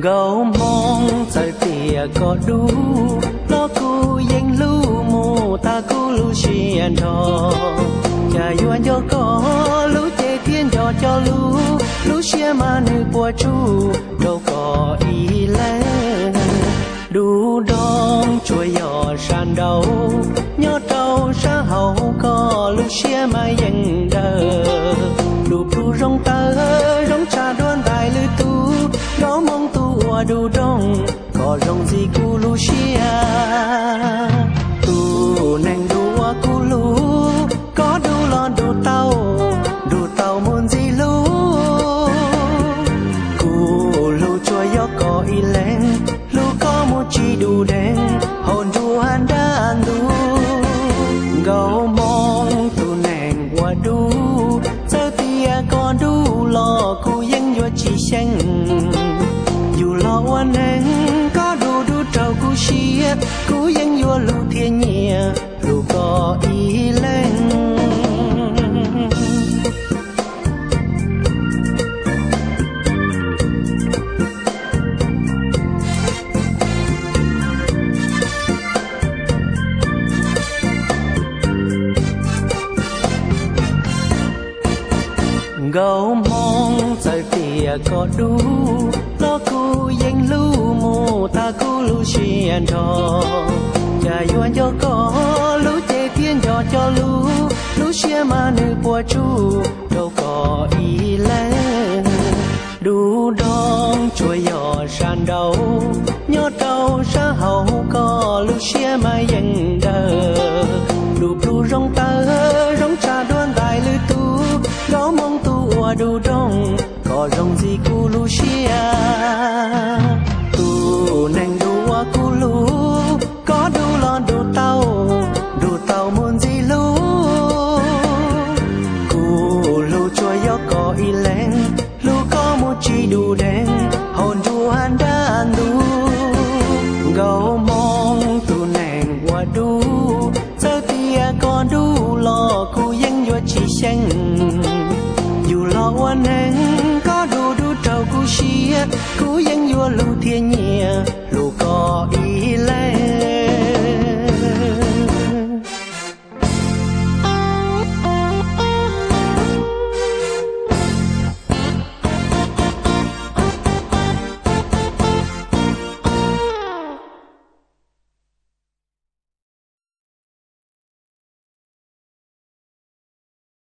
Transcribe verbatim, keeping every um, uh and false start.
gấu mong trời tìa có đủ lo cu danh lưu mù ta cu lưu xiên trò cha yuan cho có lưu chế thiên cho cho lưu lưu xiên mà nữ bùa chú đâu có ý lên đủ đong chuối giò sàn đầu nhớ trâu sa hậu có lưu xiên mà dành đờ đủ đủ rong tơ rong trà đoan tài lư tu đó mong tu hoa đủ đông có rong gì cu lu xia tu neng đủ hoa cu lu có đủ lon đủ tàu đủ tàu muốn gì lu cu lu cho gió có y lên lu có một chi đủ đen hồn đủ han đan đủ gấu mong tu neng hoa đủ giờ tia còn đủ lo cu yên vô chi xanh dù lo oan anh có đủ đủ trâu cú xia cú yên vô lù thiên nhẹ lù có ý lên gấu mong trời tìa có đủ lo cu danh lưu mù ta cu lưu xiên trò cha yuan cho có lưu chế thiên cho cho lưu lưu xiên mà nữ bùa chú đâu có ý lên đủ đong chuối giò sàn đầu nhớ trâu sa hậu có lưu xiên mà dành đờ đủ đủ rong tơ rong trà đoan tài lư tu đó mong tu hoa đủ đông có rong gì cu lu xia tu neng đủ hoa cu lu có đủ lon đủ tàu đủ tàu muốn gì lu cu lu cho gió có y lên lu có một chi đủ đen hồn đủ han đan đủ gấu mong tu neng hoa đủ giờ tia còn đủ lo cu yên vô chi xanh dù lo oan anh có đủ đủ trâu cú xia cú yên vô lù thiên nhẹ lù có ý lên